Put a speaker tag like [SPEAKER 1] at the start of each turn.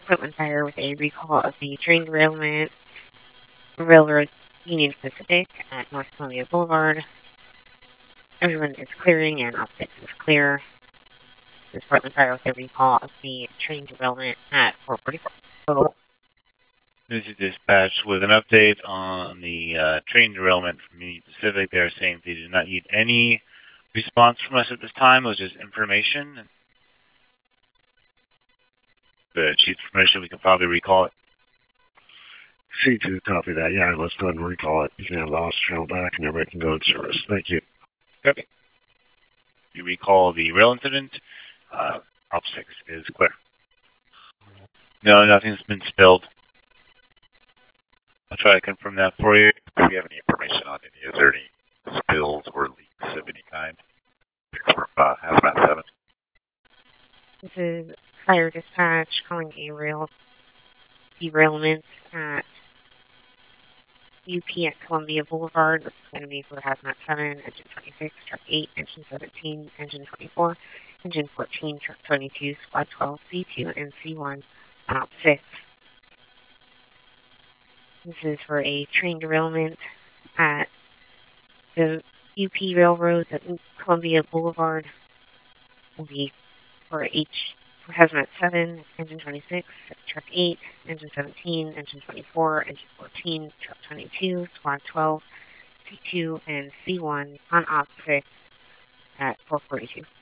[SPEAKER 1] Portland Fire with a recall of the train derailment, Railroad Union Pacific at North Columbia Boulevard. Everyone is clearing and all 6 is clear. This is Portland Fire with a recall of the train derailment at 444.
[SPEAKER 2] This is dispatch with an update on the train derailment from Union Pacific. They're saying they do not need any response from us at this time. It was just information. The chief's permission, we can probably recall it.
[SPEAKER 3] C2, copy that. Yeah, let's go ahead and recall it. You can have the lost channel back and everybody can go in service. Thank you.
[SPEAKER 2] Okay. You recall the rail incident. Op 6 is clear. No, nothing's been spilled. I'll try to confirm that for you.
[SPEAKER 4] Do we have any information on any? Is there any spills or leaks of any kind? From Hazmat 7.
[SPEAKER 1] This is Fire Dispatch calling a rail derailment at UP at Columbia Boulevard. This is going to be for Hazmat 7, Engine 26, Truck 8, Engine 17, Engine 24, Engine 14, Truck 22, Squad 12, C2, and C1 on Op 6. This is for a train derailment at the UP Railroad at Columbia Boulevard. Will be for Hazmat 7, Engine 26, Truck 8, Engine 17, Engine 24, Engine 14, Truck 22, Squad 12, C2, and C1 on Op 6 at 442.